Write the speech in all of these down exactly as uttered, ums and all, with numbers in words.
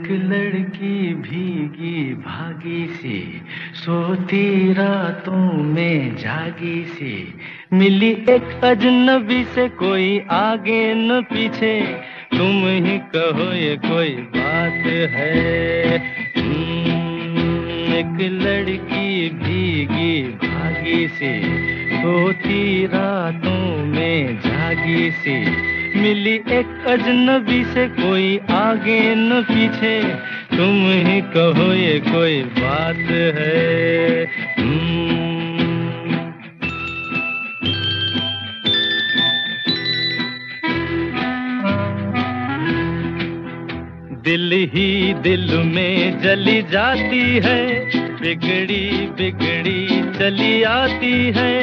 एक लड़की भीगी भागी सी, सोती रातों में जागी सी, मिली एक अजनबी से कोई आगे न पीछे, तुम ही कहो ये कोई बात है। एक लड़की भीगी भागी सी, सोती रातों में जागी सी, मिली एक अजनबी से कोई आगे न पीछे, तुम ही कहो ये कोई बात है। दिल ही दिल में जली जाती है, बिगड़ी बिगड़ी चली आती है।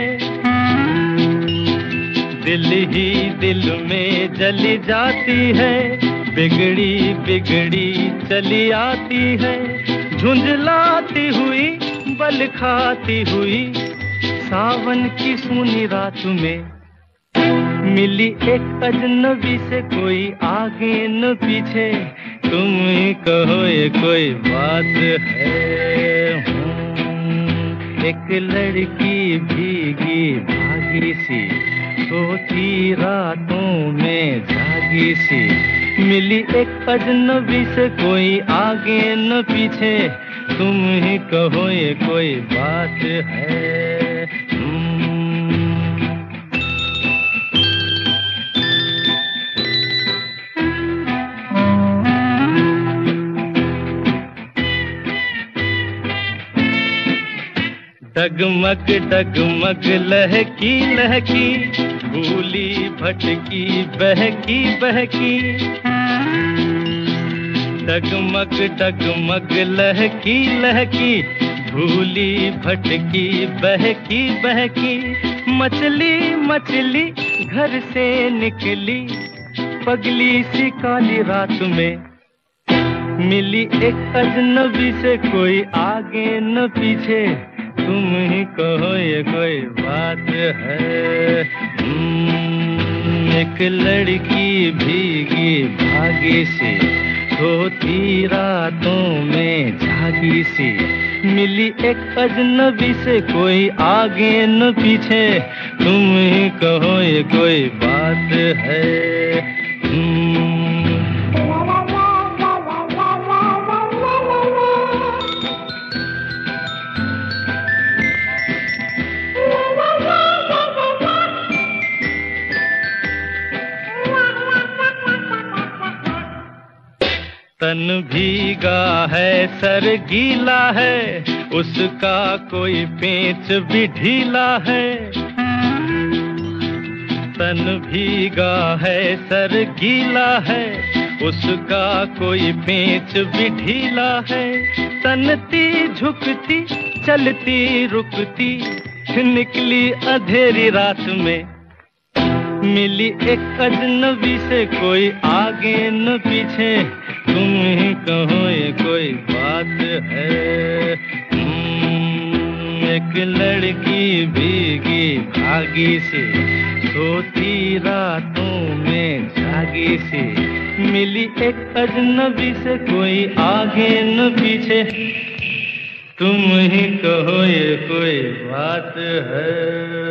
दिल ही दिल में जली जाती है, बिगड़ी बिगड़ी चली आती है। झुंझलाती हुई बल खाती हुई, सावन की सूनी रात में मिली एक अजनबी से कोई आगे न पीछे, तुम ही कहो ये कोई बात है। एक लड़की भीगी भागी सी, सोती रातों में जागी सी, मिली एक अजनबी से कोई आगे न पीछे, तुम ही कहो ये कोई बात है। डगमग डगमग लहकी लहकी, भूली भटकी बहकी बहकी। डगमग डगमग लहकी लहकी, भूली भटकी बहकी बहकी। मछली मछली घर से निकली, पगली सी काली रात में, मिली एक अजनबी से कोई आगे न पीछे, तुम ही कहो ये कोई बात है। एक लड़की भीगी भागी सी, सोती रातों में जागी सी, मिली एक अजनबी से कोई आगे न पीछे, तुम ही कहो ये कोई बात है। तन भीगा है सर गीला है, उसका कोई पेंच भी ढीला है। तन भीगा है सर गीला है, उसका कोई पेंच भी ढीला है। तनती झुकती चलती रुकती, निकली अंधेरी रात में, मिली एक अजनबी से कोई आगे न पीछे, तुम ही कहो ये कोई बात है। एक लड़की भीगी भागी सी, सोती रातों में जागी सी, मिली एक अजनबी से कोई आगे न पीछे, तुम ही कहो ये कोई बात है।